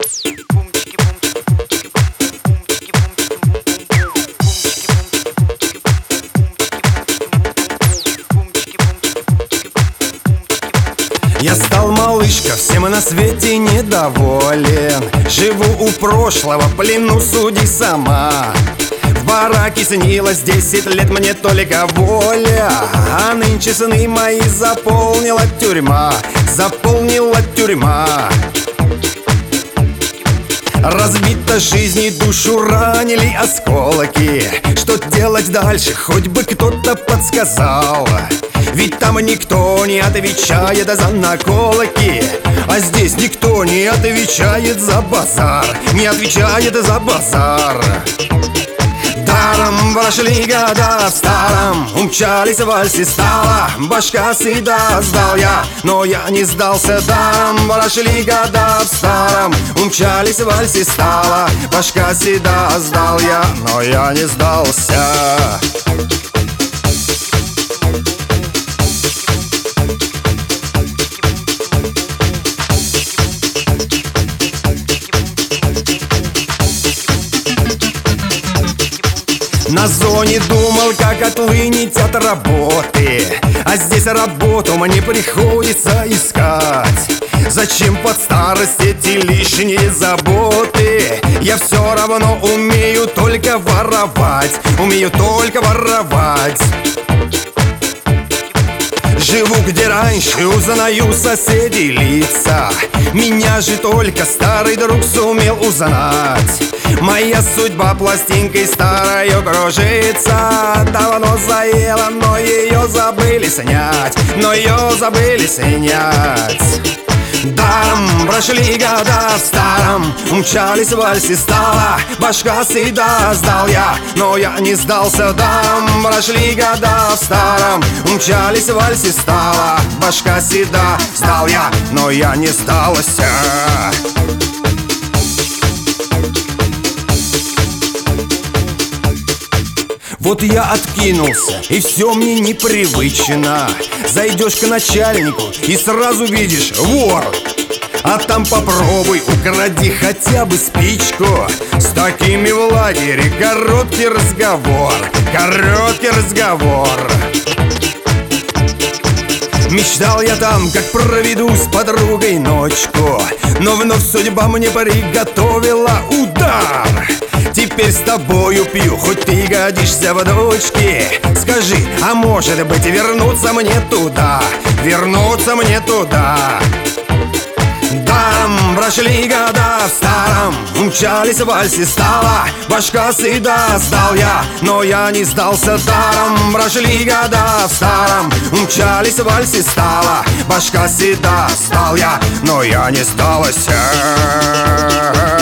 Я стал, малышка, всем на свете недоволен. Живу у прошлого, в плену суди сама. В бараке снилось 10 лет мне только воля, а нынче сны мои заполнила тюрьма. Заполнила тюрьма. Разбита жизнь и душу ранили осколки. Что делать дальше, хоть бы кто-то подсказал. Ведь там никто не отвечает за наколки, а здесь никто не отвечает за базар. Не отвечает за базар. Даром прошли года в старом, умчались в вальсе стала. Башка сыта, сдал я, но я не сдался. Даром прошли года в старом, умчались в вальсе стала. Башка сыта, сдал я, но я не сдался. На зоне думал, как отлынить от работы, а здесь работу мне приходится искать. Зачем под старость эти лишние заботы? Я все равно умею только воровать. Умею только воровать. Живу где раньше, узнаю соседей лица. Меня же только старый друг сумел узнать. Моя судьба пластинкой старою кружится. Давно заела, но ее забыли снять. Но ее забыли снять. Даром прошли года в старом, умчались в вальсе стала. Башка сыта, сдал я, но я не сдался. Даром прошли года в старом, умчались в вальсе стала. Башка сыта, сдал я, но я не сдался. Вот я откинулся, и все мне непривычно. Зайдешь к начальнику и сразу видишь вор. А там попробуй, укради хотя бы спичку. С такими в лагере короткий разговор. Короткий разговор. Мечтал я там, как проведу с подругой ночку, но вновь судьба мне приготовила удар. Теперь с тобою пью, хоть ты годишься в дочке. Скажи, а может быть вернуться мне туда? Вернуться мне туда. Даром прошли года в старом, умчались в вальсе стала. Башка сыта, сдал я, но я не сдался. Даром прошли года в старом, умчались в вальсе стала. Башка сыта, сдал я, но я не сдался.